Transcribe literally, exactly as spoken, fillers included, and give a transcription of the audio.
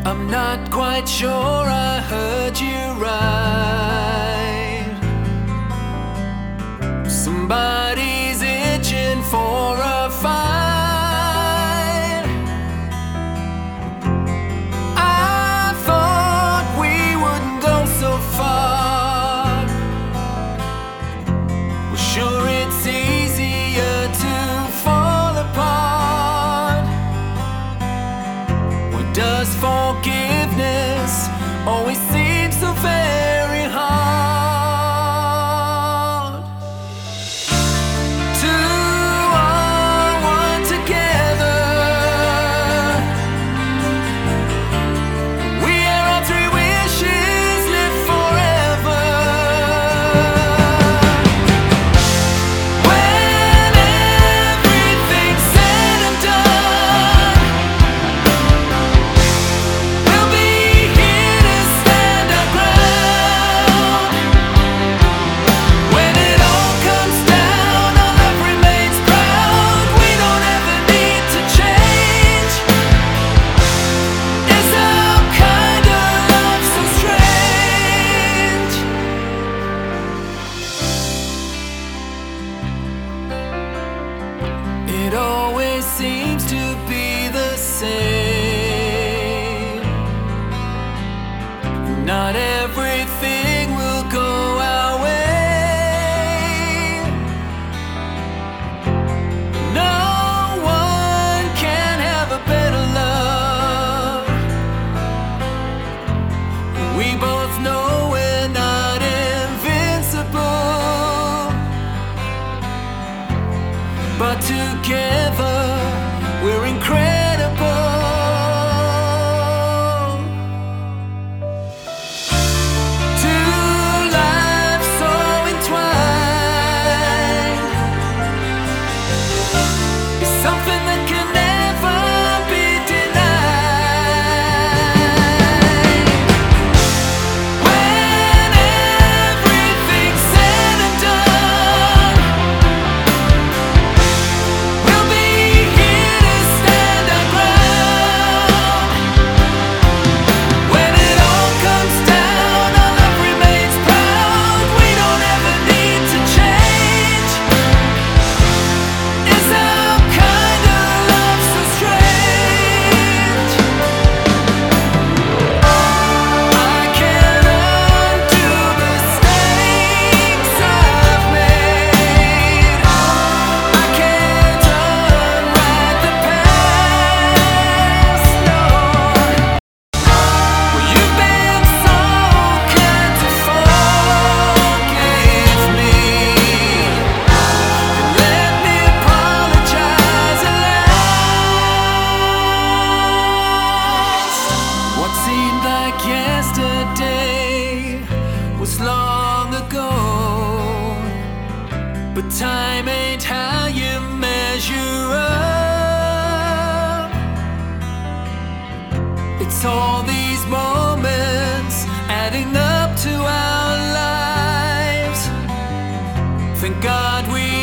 I'm not quite sure I heard you right. Somebody's itching for a fight. I thought we wouldn't go so far. Well, sure, it's easier to fall apart. What does forgiveness always seem so very hard? Two are one together. We are our three wishes live forever. When everything's said and done, we'll be here to stand our ground. When it all comes down, our love remains proud. We don't ever need to change. Is our kind of love so strange? It always seems to be the same. Not everything will go our way. No one can have a better love. We both know we're not invincible, but together we're incredible. Two lives so entwined is something that can never be denied. When everything's said and done, we'll be here to stand our ground. When it all comes down, our love remains proud. We don't ever need to change. Is our kind of love so strange? I can't undo mistakes I've made. I can't unwrite the past, no. Well, you've been so kind to forgive me, and let me apologize at last. What seemed like yesterday was long ago, but time ain't how you measure up. It's all these moments adding up to our lives. Thank God we